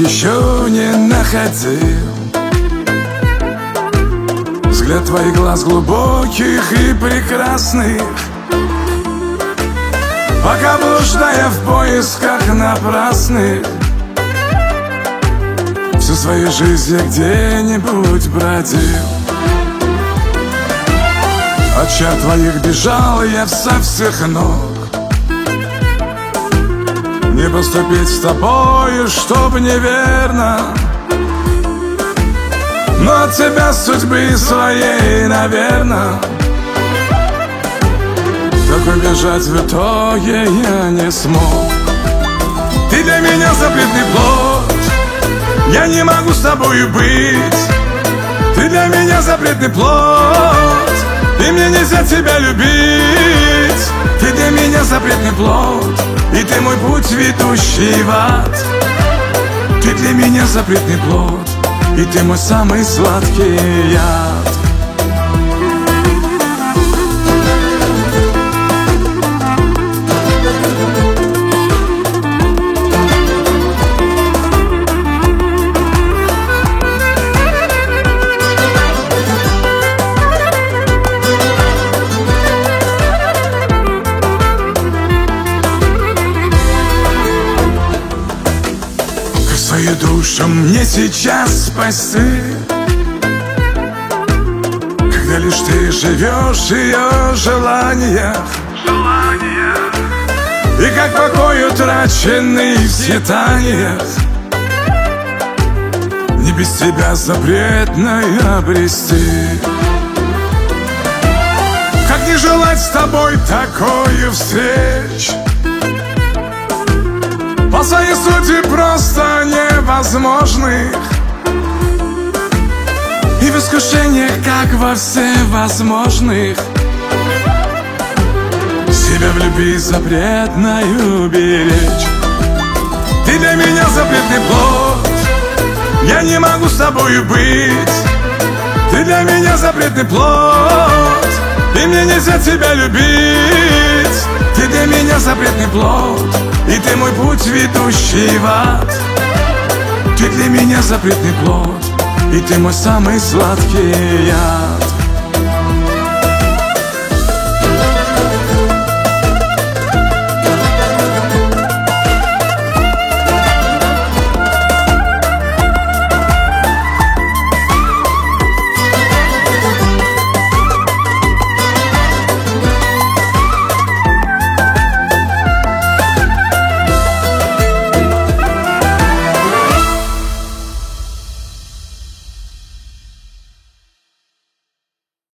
еще не находил. Взгляд твоих глаз глубоких и прекрасных, пока блуждая в поисках напрасных, всю свою жизнь я где-нибудь бродил. От чар твоих бежал я со всех ног. Не поступить с тобою, чтоб неверно, но от тебя судьбы своей, наверно, так убежать в итоге я не смог. Ты для меня запретный плод, я не могу с тобою быть. Ты для меня запретный плод, и мне нельзя тебя любить. Ты для меня запретный плод, и ты мой путь, ведущий в ад. Ты для меня запретный плод, и ты мой самый сладкий яд. Свою душу мне сейчас спасти, когда лишь ты живешь в ее желаниях, и как покой утраченный в скитаниях. Не без тебя запретное обрести. Как не желать с тобой такой встреч, по своей сути просто невозможных, и в искушениях, как во всевозможных, себя в любви запретную беречь. Ты для меня запретный плод, я не могу с тобою быть. Ты для меня запретный плод, и мне нельзя тебя любить. Ты для меня запретный плод, и ты мой путь, ведущий в ад. Ты для меня запретный плод, и ты мой самый сладкий яд.